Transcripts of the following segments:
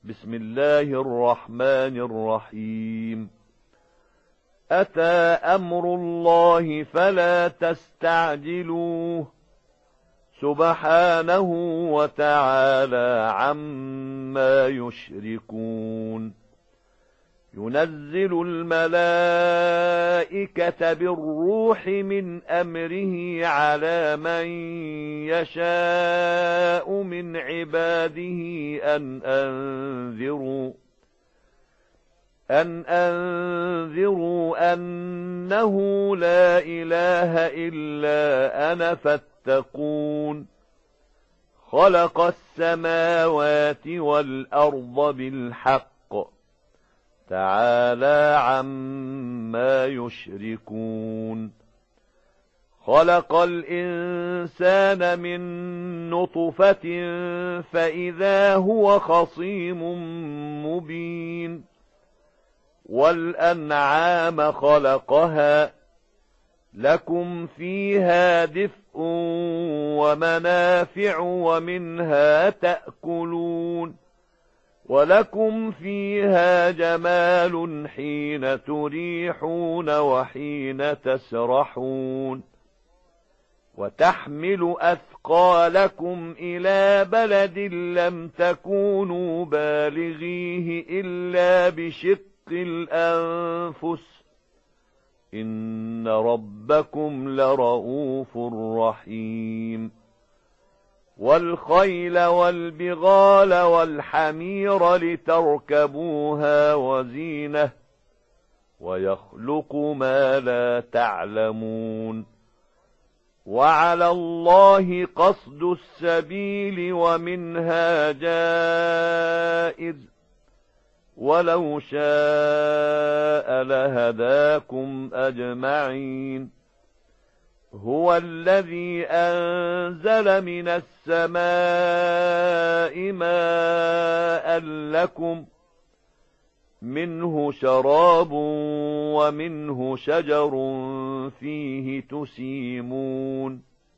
بسم الله الرحمن الرحيم. أتى أمر الله فلا تستعجلوه سبحانه وتعالى عما يشركون. ينزل الملائكة بالروح من أمره على من يشاء من عباده أن أنذروا أنه لا إله إلا أنا فاتقون. خلق السماوات والأرض بالحق تعالى عما يشركون. خلق الإنسان من نطفة فإذا هو خصيم مبين. والأنعام خلقها لكم فيها دفء ومنافع ومنها تأكلون. ولكم فيها جمال حين تريحون وحين تسرحون. وتحمل أثقالكم إلى بلد لم تكونوا بالغيه إلا بشق الأنفس إن ربكم لرؤوف رحيم. والخيل والبغال والحمير لتركبوها وزينة ويخلق ما لا تعلمون. وعلى الله قصد السبيل ومنها جائر ولو شاء لهداكم أجمعين. هو الذي أنزل من السماء ماء لكم منه شراب ومنه شجر فيه تسيمون.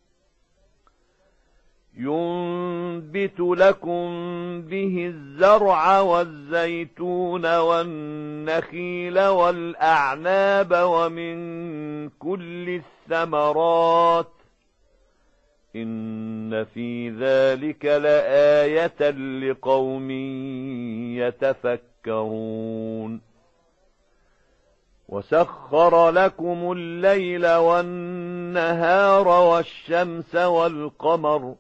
ينبت لكم به الزرع والزيتون والنخيل والأعناب ومن كل الثمرات إن في ذلك لآية لقوم يتفكرون. وسخر لكم الليل والنهار والشمس والقمر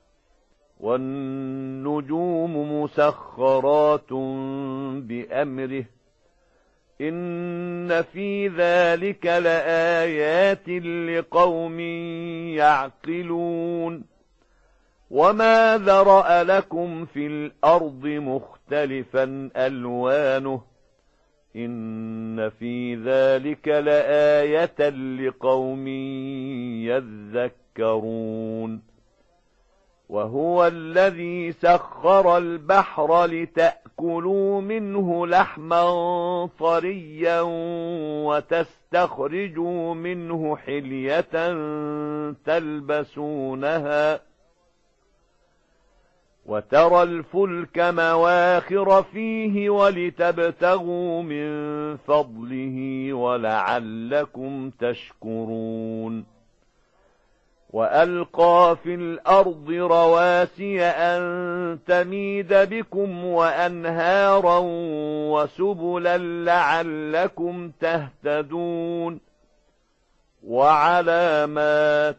والنجوم مسخرات بأمره إن في ذلك لآيات لقوم يعقلون. وما ذرأ لكم في الأرض مختلفا ألوانه إن في ذلك لآية لقوم يذكرون. وهو الذي سخر البحر لتأكلوا منه لحما طريا وتستخرجوا منه حلية تلبسونها وترى الفلك مواخر فيه ولتبتغوا من فضله ولعلكم تشكرون. وألقى في الأرض رواسي أن تميد بكم وأنهارا وسبلا لعلكم تهتدون. وعلامات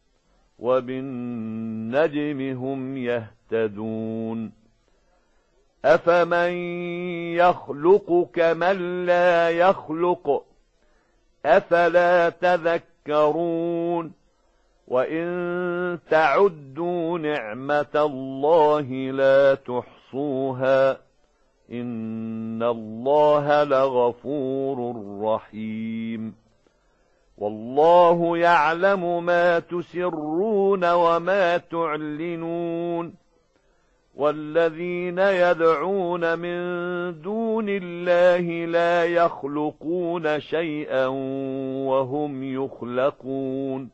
وبالنجم هم يهتدون. أفمن يخلق كمن لا يخلق أفلا تذكرون. وإن تعدوا نعمة الله لا تحصوها إن الله لغفور رحيم. والله يعلم ما تسرون وما تعلنون. والذين يدعون من دون الله لا يخلقون شيئا وهم يخلقون.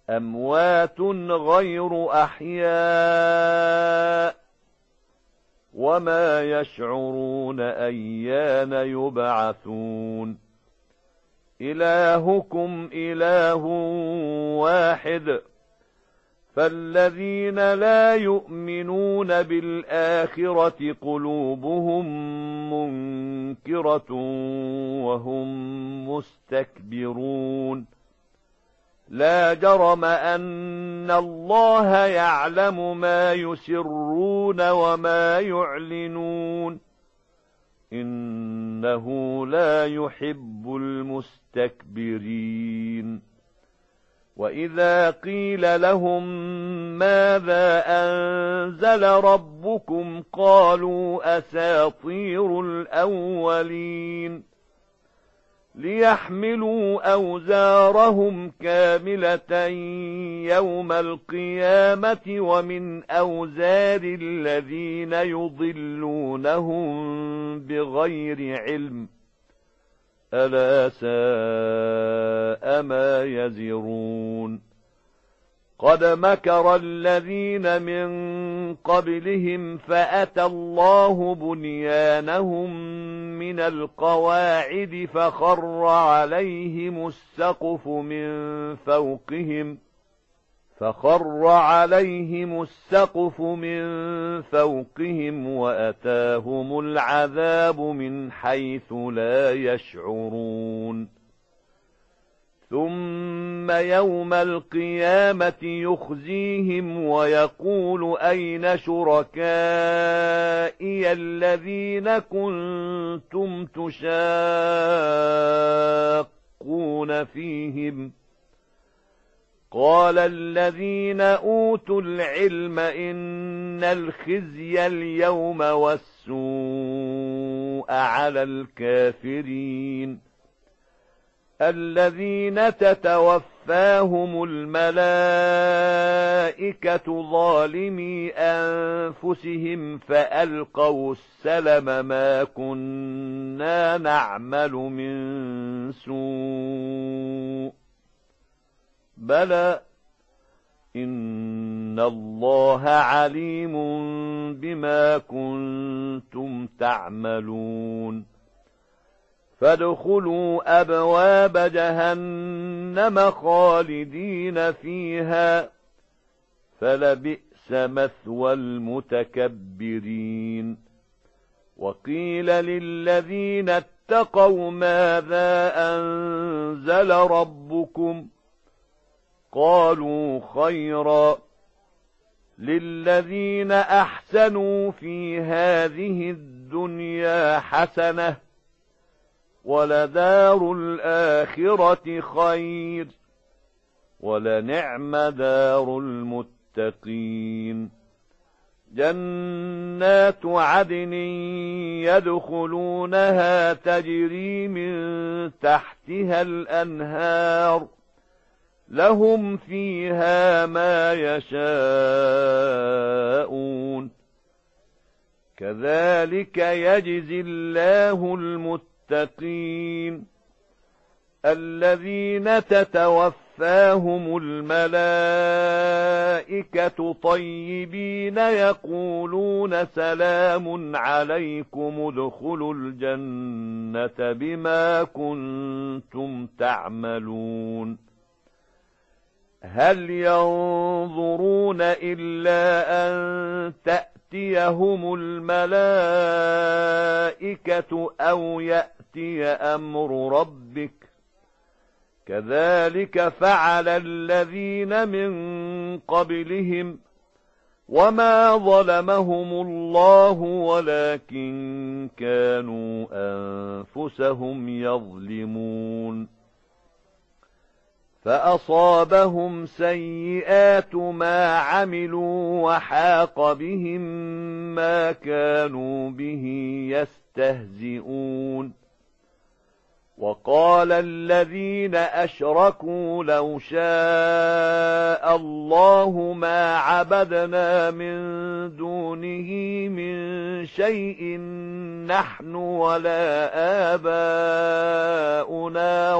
أموات غير أحياء وما يشعرون أيان يبعثون إلهكم إله واحد فالذين لا يؤمنون بالآخرة قلوبهم منكرة وهم مستكبرون لا جرم أن الله يعلم ما يسرون وما يعلنون إنه لا يحب المستكبرين وإذا قيل لهم ماذا أنزل ربكم قالوا أساطير الأولين ليحملوا أوزارهم كاملة يوم القيامة ومن أوزار الذين يضلونهم بغير علم ألا ساء ما يزرون قد مكر الذين من قبلهم فأتى الله بنيانهم من القواعد فخر عليهم السقف من فوقهم وأتاهم العذاب من حيث لا يشعرون ثم يوم القيامة يخزيهم ويقول أين شركائي الذين كنتم تشاقون فيهم قال الذين أوتوا العلم إن الخزي اليوم والسوء على الكافرين الذين تتوفاهم الملائكة ظالمي أنفسهم فألقوا السلم ما كنا نعمل من سوء بلى إن الله عليم بما كنتم تعملون فادخلوا أبواب جهنم خالدين فيها فلبئس مثوى المتكبرين وقيل للذين اتقوا ماذا أنزل ربكم قالوا خيرا للذين أحسنوا في هذه الدنيا حسنة ولدار الآخرة خير ولنعم دار المتقين جنات عدن يدخلونها تجري من تحتها الأنهار لهم فيها ما يشاءون كذلك يجزي الله المتقين الذين تتوفاهم الملائكة طيبين يقولون سلام عليكم ادخلوا الجنة بما كنتم تعملون هل ينظرون إلا أن تأتيهم الملائكة أو يأتي أمر ربك كذلك فعل الذين من قبلهم وما ظلمهم الله ولكن كانوا أنفسهم يظلمون فأصابهم سيئات ما عملوا وحاق بهم ما كانوا به يستهزئون وقال الذين أشركوا لو شاء الله ما عبدنا من دونه من شيء نحن ولا آباؤنا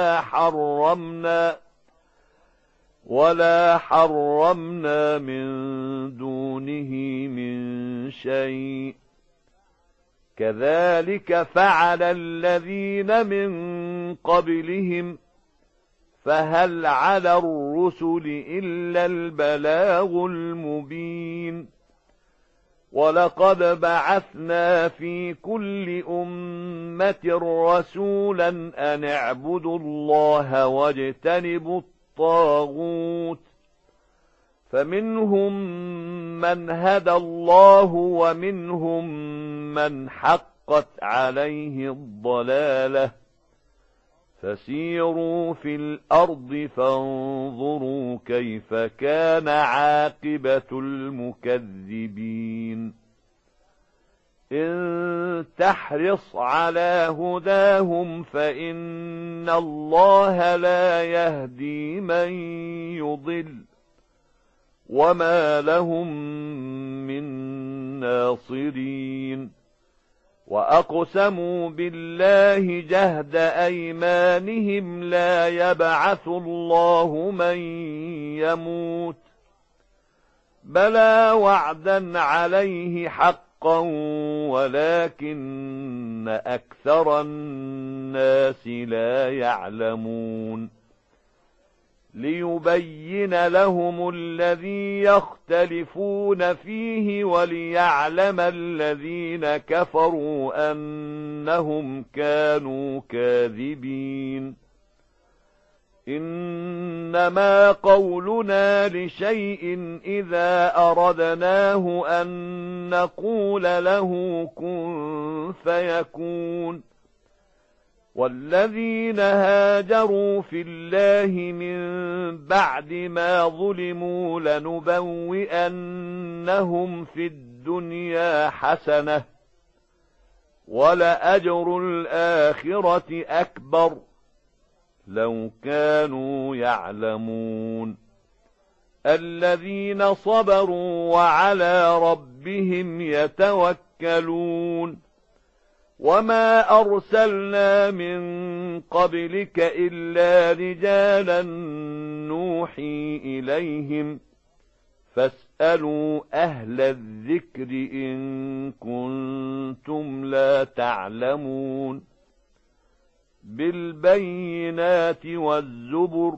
ولا حرمنا من دونه من شيء كذلك فعل الذين من قبلهم فهل على الرسل إلا البلاغ المبين ولقد بعثنا في كل أمة رسولا أن اعبدوا الله واجتنبوا الطاغوت فمنهم من هدى الله ومنهم من حقت عليه الضلالة فسيروا في الأرض فانظروا كيف كان عاقبة المكذبين إن تحرص على هداهم فإن الله لا يهدي من يضل وما لهم من ناصرين وأقسموا بالله جهد أيمانهم لا يبعث الله من يموت بلى وعدا عليه حقا ولكن أكثر الناس لا يعلمون ليبين لهم الذي يختلفون فيه وليعلم الذين كفروا أنهم كانوا كاذبين إنما قولنا لشيء إذا أردناه أن نقول له كن فيكون والذين هاجروا في الله من بعد ما ظلموا لنبوئنهم في الدنيا حسنة ولأجر الآخرة أكبر لو كانوا يعلمون الذين صبروا وعلى ربهم يتوكلون وما أرسلنا من قبلك إلا رجالا نوحي إليهم فاسألوا أهل الذكر إن كنتم لا تعلمون بالبينات والزبر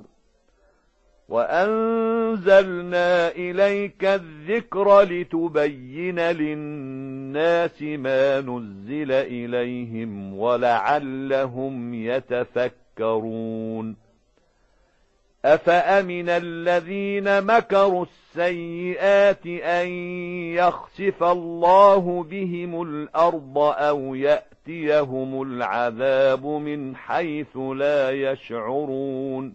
وأنزلنا إليك الذكر لتبين للناس ما نزل إليهم ولعلهم يتفكرون أفأمن الذين مكروا السيئات أن يخسف الله بهم الأرض أو يأتيهم العذاب من حيث لا يشعرون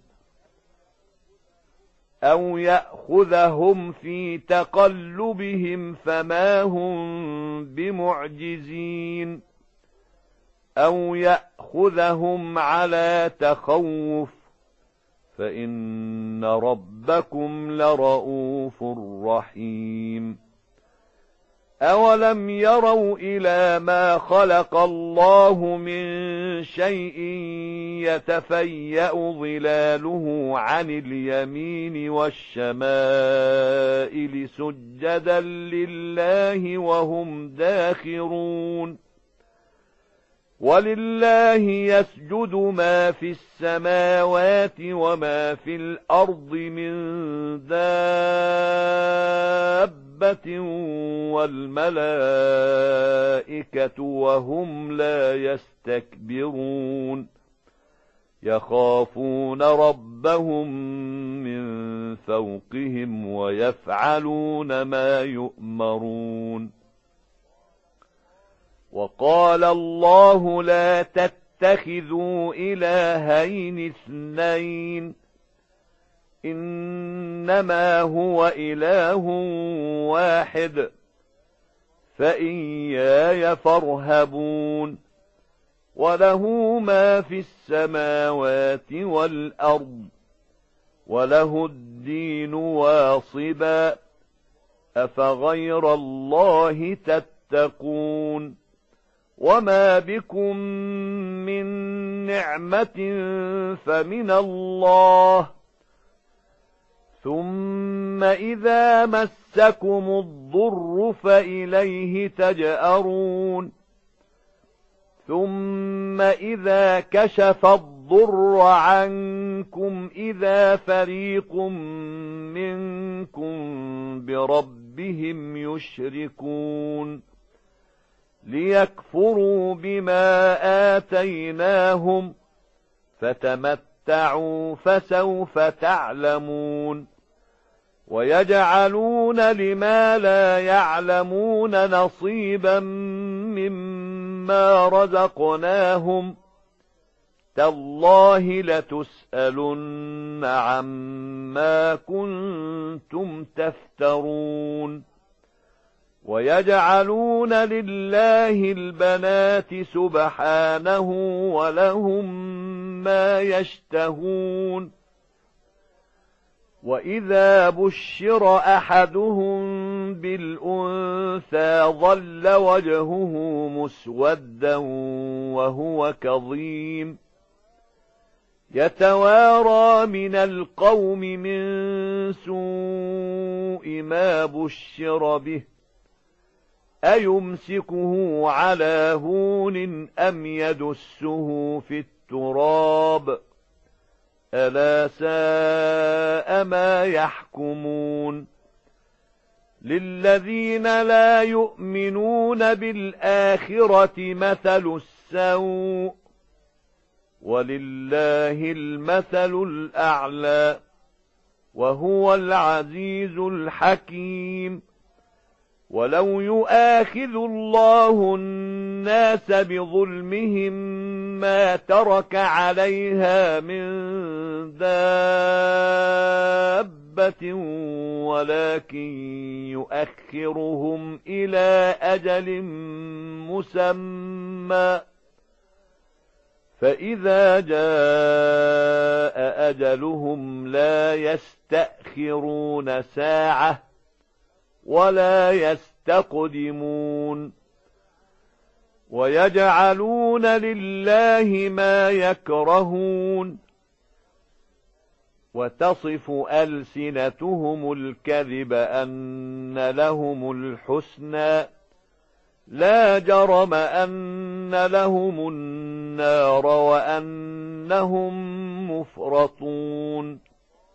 أو يأخذهم في تقلبهم فما هم بمعجزين أو يأخذهم على تخوف فإن ربكم لرؤوف رحيم أولم يروا إلى ما خلق الله من شيء يتفيأ ظلاله عن اليمين والشمائل سجدا لله وهم داخرون ولله يسجد ما في السماوات وما في الأرض من دابة والملائكة وهم لا يستكبرون يخافون ربهم من فوقهم ويفعلون ما يؤمرون وقال الله لا تتخذوا إلهين اثنين إنما هو إله واحد فإياي فارهبون وله ما في السماوات والأرض وله الدين واصبا أفغير الله تتقون وما بكم من نعمة فمن الله ثم إذا مسكم الضر فإليه تجأرون ثم إذا كشف الضر عنكم إذا فريق منكم بربهم يشركون ليكفروا بما آتيناهم فتمتعوا فسوف تعلمون ويجعلون لما لا يعلمون نصيبا مما رزقناهم تالله لتسألن عما كنتم تفترون ويجعلون لله البنات سبحانه ولهم ما يشتهون وإذا بشر أحدهم بالأنثى ظل وجهه مسودا وهو كظيم يتوارى من القوم من سوء ما بشر به أيمسكه على هون أم يدسه في التراب ألا ساء ما يحكمون للذين لا يؤمنون بالآخرة مثل السوء ولله المثل الأعلى وهو العزيز الحكيم ولو يؤاخذ الله الناس بظلمهم ما ترك عليها من دابة ولكن يؤخرهم إلى أجل مسمى فإذا جاء أجلهم لا يستأخرون ساعة ولا يستقدمون ويجعلون لله ما يكرهون وتصف ألسنتهم الكذب أن لهم الحسنى لا جرم أن لهم النار وأنهم مفرطون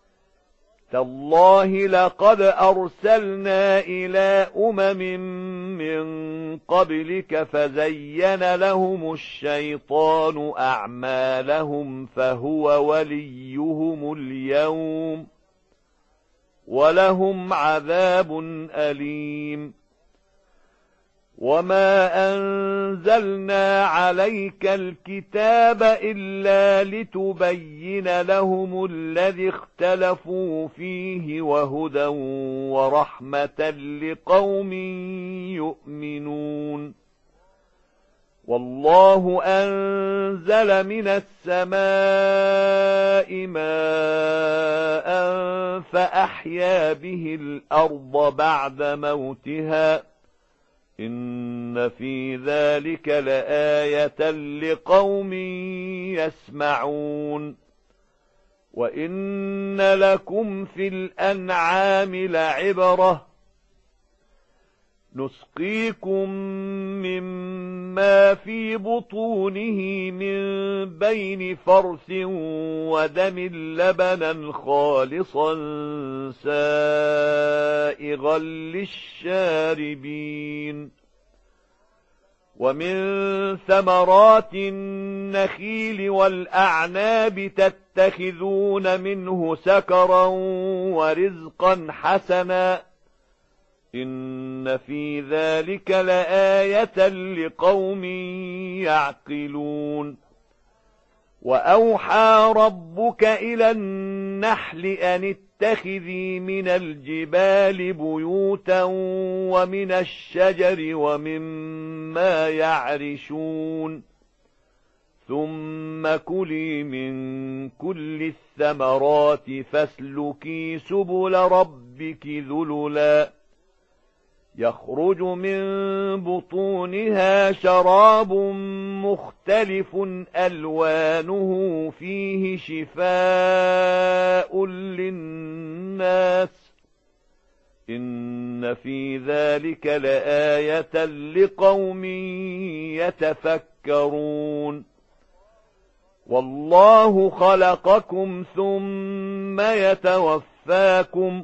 تالله لقد أرسلنا إلى من قبلك فزين لهم الشيطان أعمالهم فهو وليهم اليوم ولهم عذاب أليم وما أنزلنا عليك الكتاب إلا لتبين لهم الذي اختلفوا فيه وهدى ورحمة لقوم يؤمنون والله أنزل من السماء ماء فأحيا به الأرض بعد موتها إن في ذلك لآية لقوم يسمعون وإن لكم في الأنعام لعبرة نسقيكم مما في بطونه من بين فرث ودم لبنا خالصا سائغا للشاربين ومن ثمرات النخيل والأعناب تتخذون منه سكرا ورزقا حسنا إن في ذلك لآية لقوم يعقلون وأوحى ربك إلى النحل أن اتخذي من الجبال بيوتا ومن الشجر ومما يعرشون ثم كلي من كل الثمرات فاسلكي سبل ربك ذللا يخرج من بطونها شراب مختلف ألوانه فيه شفاء للناس إن في ذلك لآية لقوم يتفكرون والله خلقكم ثم يتوفاكم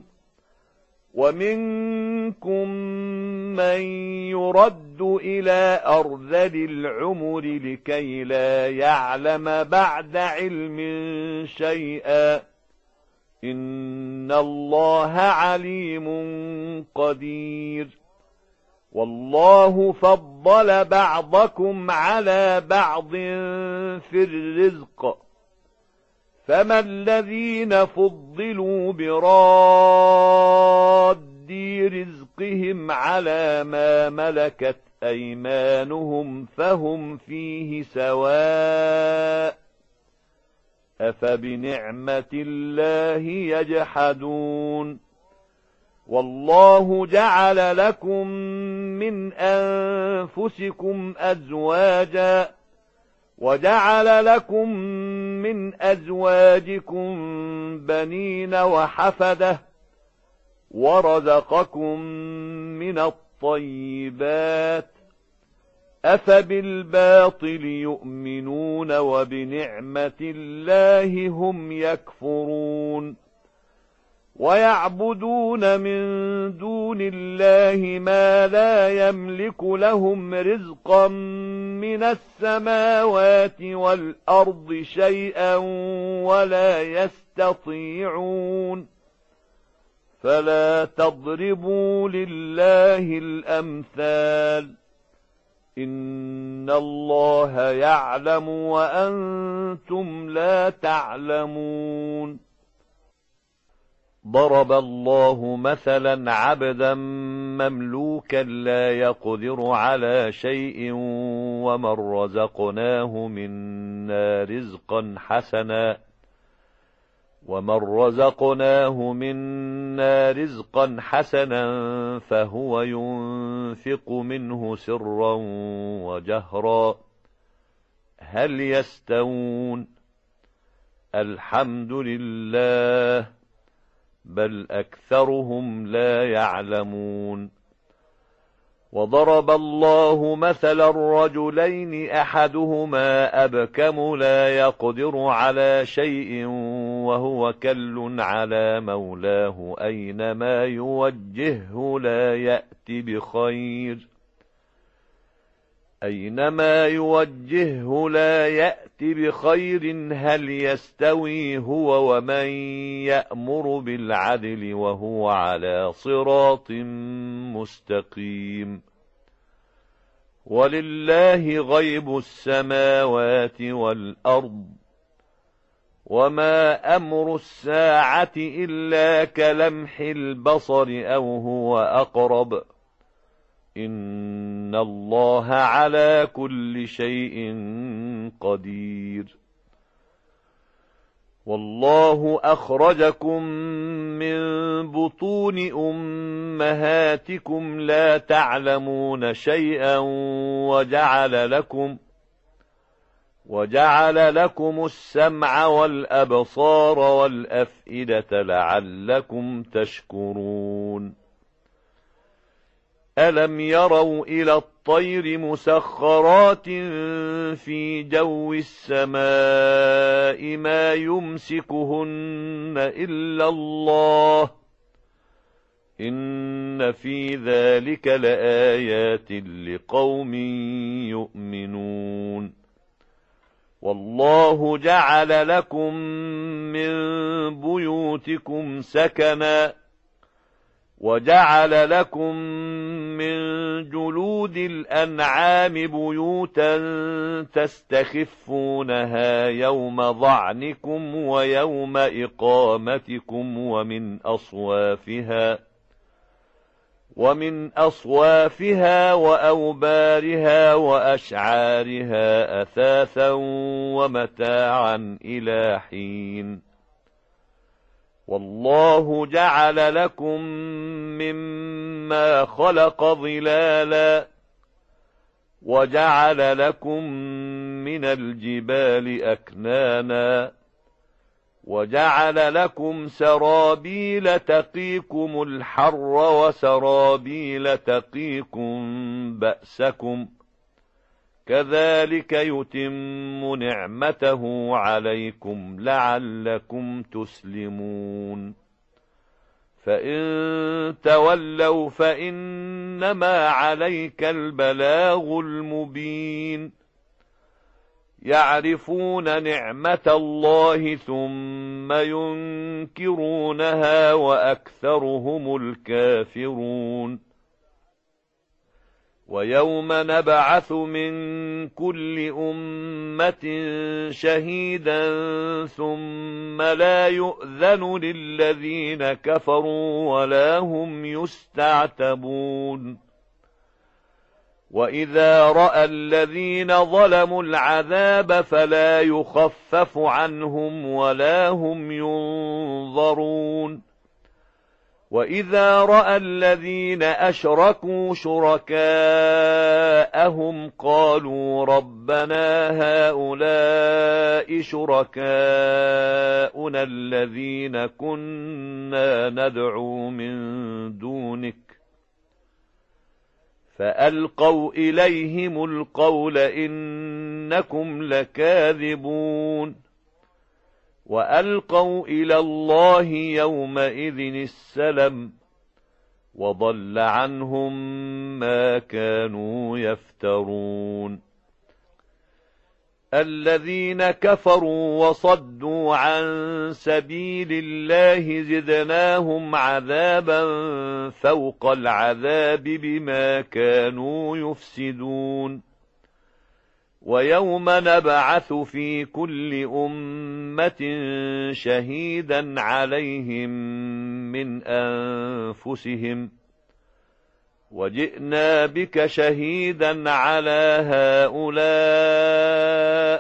ومنكم من يرد إلى أرذل العمر لكي لا يعلم بعد علم شيئا إن الله عليم قدير والله فضل بعضكم على بعض في الرزق فما الذين فضلوا براد رزقهم على ما ملكت أيمانهم فهم فيه سواء أفبنعمة الله يجحدون والله جعل لكم من أنفسكم أزواجا وجعل لكم من أزواجكم بنين وحفدة ورزقكم من الطيبات أفبالباطل يؤمنون وبنعمة الله هم يكفرون ويعبدون من دون الله ما لا يملك لهم رزقا من السماوات والأرض شيئا ولا يستطيعون فلا تضربوا لله الأمثال إن الله يعلم وأنتم لا تعلمون ضرب الله مثلا عبدا مملوكا لا يقدر على شيء ومن رزقناه منا رزقا حسنا فهو ينفق منه سرا وجهرا هل يستوون الحمد لله بل أكثرهم لا يعلمون وضرب الله مثلا الرجلين أحدهما أبكم لا يقدر على شيء وهو كل على مولاه أينما يوجهه لا يأت بخير هل يستوي هو ومن يأمر بالعدل وهو على صراط مستقيم ولله غيب السماوات والأرض وما أمر الساعة إلا كلمح البصر أو هو أقرب إن الله على كل شيء قدير والله أخرجكم من بطون أمهاتكم لا تعلمون شيئا وجعل لكم السمع والأبصار والأفئدة لعلكم تشكرون ألم يروا إلى الطير مسخرات في جو السماء ما يمسكهن إلا الله إن في ذلك لآيات لقوم يؤمنون والله جعل لكم من بيوتكم سكنا وجعل لكم من جلود الأنعام بيوتا تستخفونها يوم ظعنكم ويوم إقامتكم ومن أصوافها وأوبارها وأشعارها أثاثا ومتاعا إلى حين والله جعل لكم مما خلق ظلالا وجعل لكم من الجبال أكنانا وجعل لكم سرابيل تقيكم الحر وسرابيل تقيكم بأسكم كذلك يتم نعمته عليكم لعلكم تسلمون فإن تولوا فإنما عليك البلاغ المبين يعرفون نعمة الله ثم ينكرونها وأكثرهم الكافرون ويوم نبعث من كل أمة شهيدا ثم لا يؤذن للذين كفروا ولا هم يستعتبون وإذا رأى الذين ظلموا العذاب فلا يخفف عنهم ولا هم ينظرون وإذا رأى الذين أشركوا شركاءهم قالوا ربنا هؤلاء شركاؤنا الذين كنا ندعو من دونك فألقوا إليهم القول إنكم لكاذبون وألقوا إلى الله يومئذ السلم وضل عنهم ما كانوا يفترون الذين كفروا وصدوا عن سبيل الله زدناهم عذابا فوق العذاب بما كانوا يفسدون ويوم نبعث في كل أمة شهيدا عليهم من أنفسهم وجئنا بك شهيدا على هؤلاء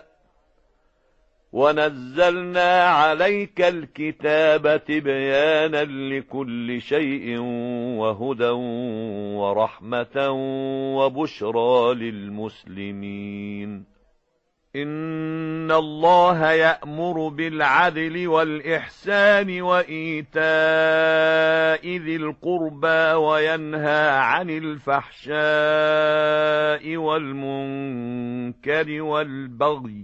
ونزلنا عليك الكتاب تبيانا لكل شيء وهدى ورحمة وبشرى للمسلمين إن الله يأمر بالعدل والإحسان وإيتاء ذي القربى وينهى عن الفحشاء والمنكر والبغي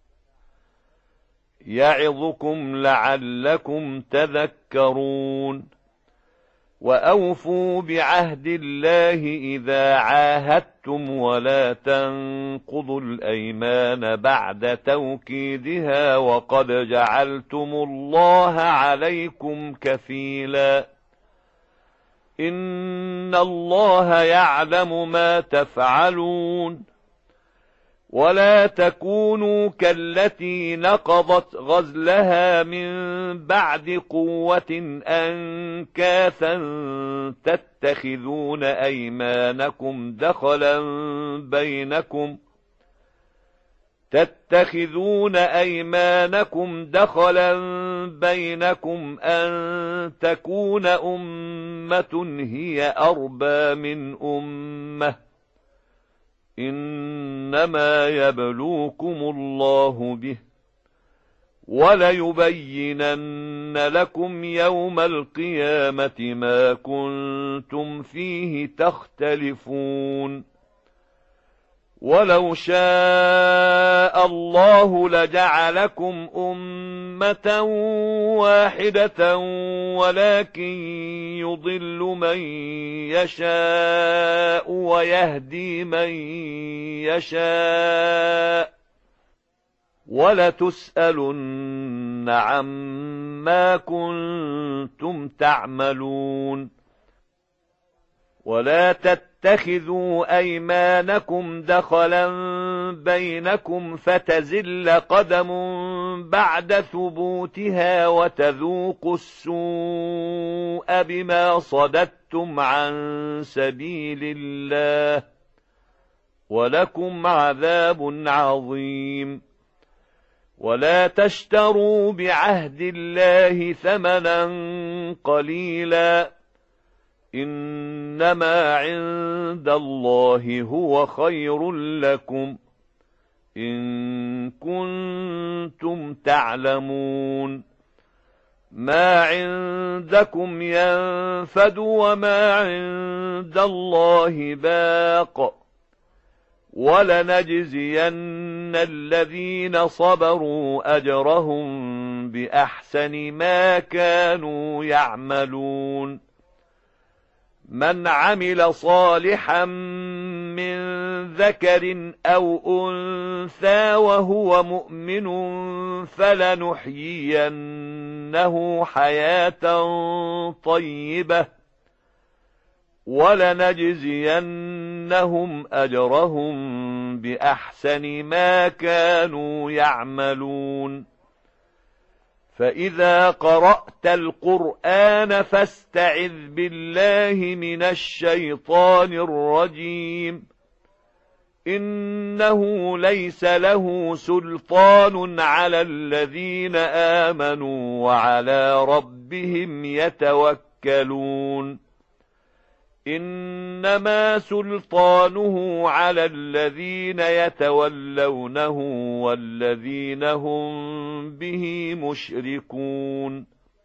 يعظكم لعلكم تذكرون وأوفوا بعهد الله إذا عاهدتم ولا تنقضوا الأيمان بعد توكيدها وقد جعلتم الله عليكم كفيلا إن الله يعلم ما تفعلون ولا تكونوا كالتي نقضت غزلها من بعد قوة أنكاثا تتخذون أيمانكم دخلا بينكم أن تكون أمة هي أربى من أمة إنما يبلوكم الله به وليبينن لكم يوم القيامة ما كنتم فيه تختلفون ولو شاء الله لجعلكم أمة واحدة ولكن يضل من يشاء ويهدي من يشاء ولتسألن عما كنتم تعملون ولا تتخذوا أيمانكم دخلا بينكم فتزل قدم بعد ثبوتها وتذوقوا السوء بما صددتم عن سبيل الله ولكم عذاب عظيم ولا تشتروا بعهد الله ثمنا قليلا إنما عند الله هو خير لكم إن كنتم تعلمون ما عندكم ينفد وما عند الله باق ولنجزين الذين صبروا أجرهم بأحسن ما كانوا يعملون من عمل صالحا من ذكر أو أنثى وهو مؤمن فلنحيينه حياة طيبة ولنجزينهم أجرهم بأحسن ما كانوا يعملون فإذا قرأت القرآن فاستعذ بالله من الشيطان الرجيم إنه ليس له سلطان على الذين آمنوا وعلى ربهم يتوكلون إنما سلطانه على الذين يتولونه والذين هم به مشركون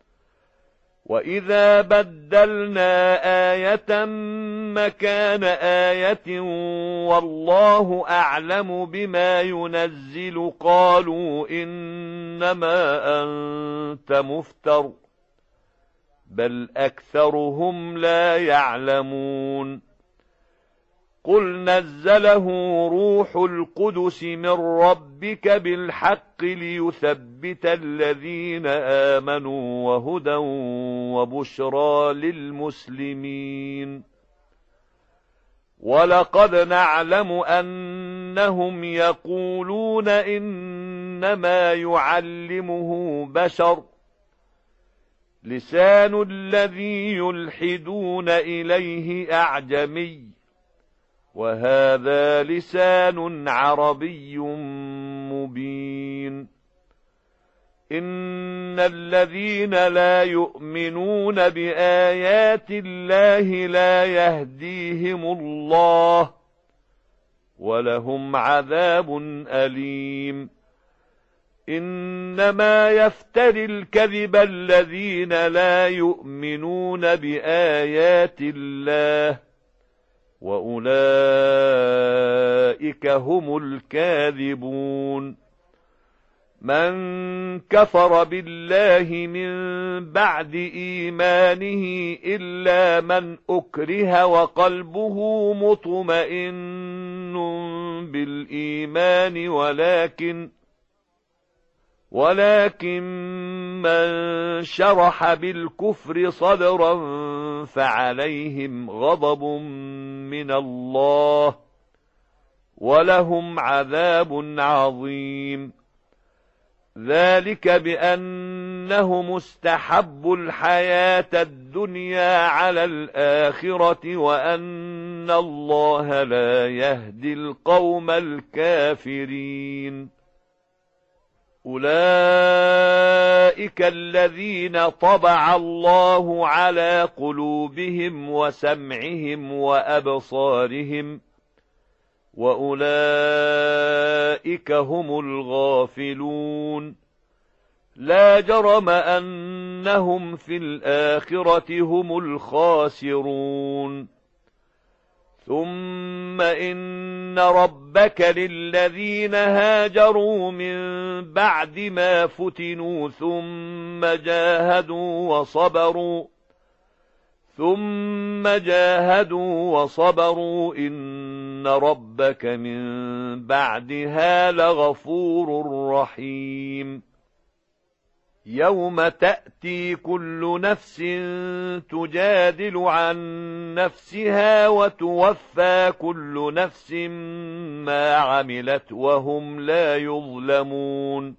وإذا بدلنا آية مكان آية والله أعلم بما ينزل قالوا إنما أنت مفتر بل أكثرهم لا يعلمون قل نزله روح القدس من ربك بالحق ليثبت الذين آمنوا وهدى وبشرى للمسلمين ولقد نعلم أنهم يقولون إنما يعلمه بشر لسان الذي يلحدون إليه أعجمي وهذا لسان عربي مبين إن الذين لا يؤمنون بآيات الله لا يهديهم الله ولهم عذاب أليم إنما يفتري الكذب الذين لا يؤمنون بآيات الله وأولئك هم الكاذبون من كفر بالله من بعد إيمانه إلا من أكره وقلبه مطمئن بالإيمان ولكن من شرح بالكفر صدرا فعليهم غضب من الله ولهم عذاب عظيم ذلك بأنهم استحبوا الحياة الدنيا على الآخرة وأن الله لا يهدي القوم الكافرين أولئك الذين طبع الله على قلوبهم وسمعهم وأبصارهم وأولئك هم الغافلون لا جرم أنهم في الآخرة هم الخاسرون ثم إن ربك للذين هاجروا من بعد ما فتنوا ثم جاهدوا وصبروا إن ربك من بعدها لغفور رحيم يوم تأتي كل نفس تجادل عن نفسها وتوفى كل نفس ما عملت وهم لا يظلمون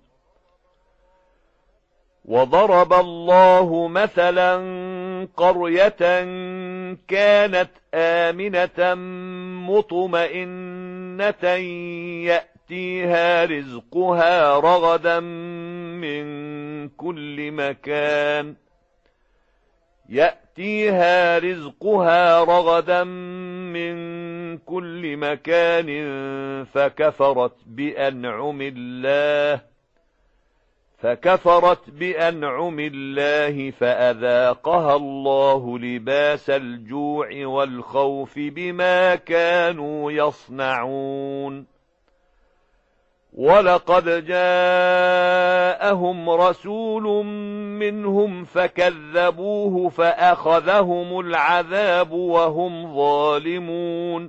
وضرب الله مثلا قرية كانت آمنة مطمئنة يأتيها رزقها رغدا من كل مكان فكفرت بأنعم الله فكفرت بأنعم الله فأذاقها الله لباس الجوع والخوف بما كانوا يصنعون ولقد جاءهم رسول منهم فكذبوه فأخذهم العذاب وهم ظالمون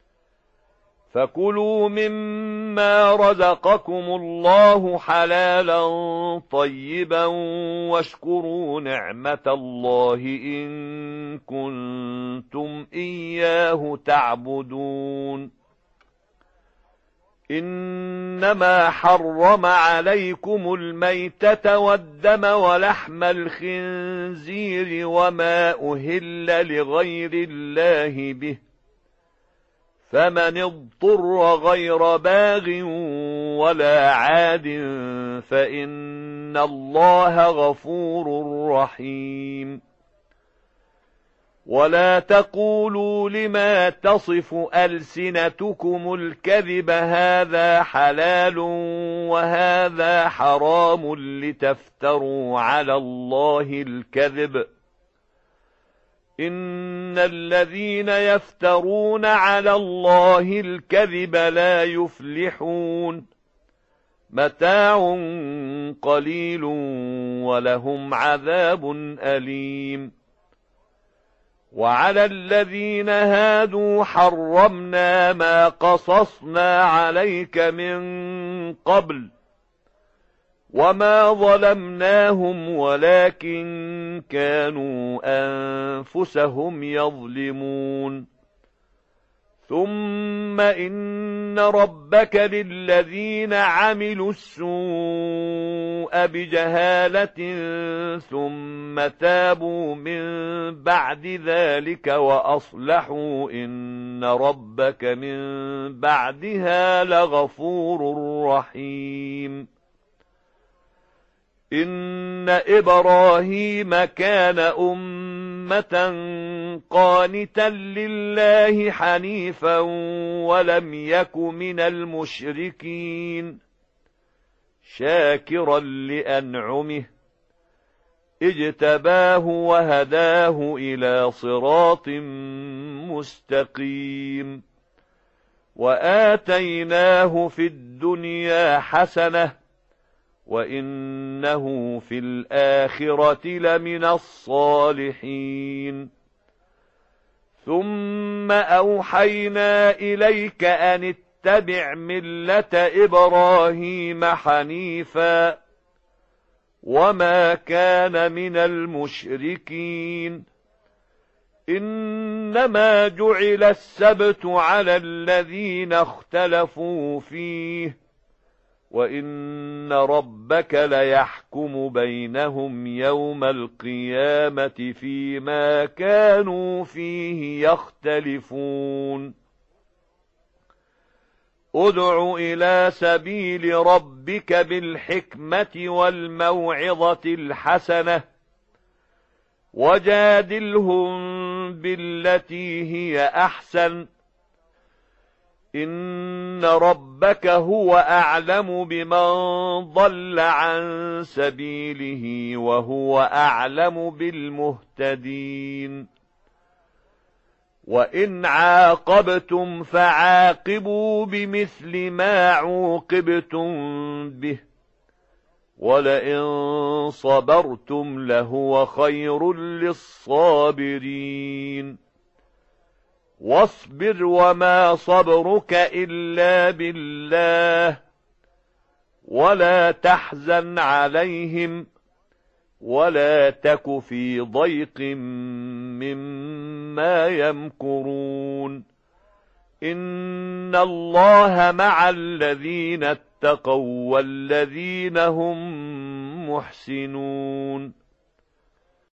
فكلوا مما رزقكم الله حلالا طيبا واشكروا نعمة الله إن كنتم إياه تعبدون إنما حرم عليكم الميتة والدم ولحم الخنزير وما أهل لغير الله به فمن اضطر غير باغ ولا عاد فإن الله غفور رحيم ولا تقولوا لما تصف ألسنتكم الكذب هذا حلال وهذا حرام لتفتروا على الله الكذب إن الذين يفترون على الله الكذب لا يفلحون متاع قليل ولهم عذاب أليم وعلى الذين هادوا حرمنا ما قصصنا عليك من قبل وما ظلمناهم ولكن كانوا أنفسهم يظلمون ثم إن ربك للذين عملوا السوء بجهالة ثم تابوا من بعد ذلك وأصلحوا إن ربك من بعدها لغفور رحيم إن إبراهيم كان أمة قانتا لله حنيفا ولم يك من المشركين شاكرا لأنعمه اجتباه وهداه إلى صراط مستقيم وآتيناه في الدنيا حسنة وإنه في الآخرة لمن الصالحين ثم أوحينا إليك أن اتبع ملة إبراهيم حنيفا وما كان من المشركين إنما جعل السبت على الذين اختلفوا فيه وإن ربك ليحكم بينهم يوم القيامة فيما كانوا فيه يختلفون ادع إلى سبيل ربك بالحكمة والموعظة الحسنة وجادلهم بالتي هي أحسن إن ربك هو أعلم بمن ضل عن سبيله وهو أعلم بالمهتدين وإن عاقبتم فعاقبوا بمثل ما عوقبتم به ولئن صبرتم لهو خير للصابرين واصبر وما صبرك إلا بالله ولا تحزن عليهم ولا تك في ضيق مما يمكرون إن الله مع الذين اتقوا والذين هم محسنون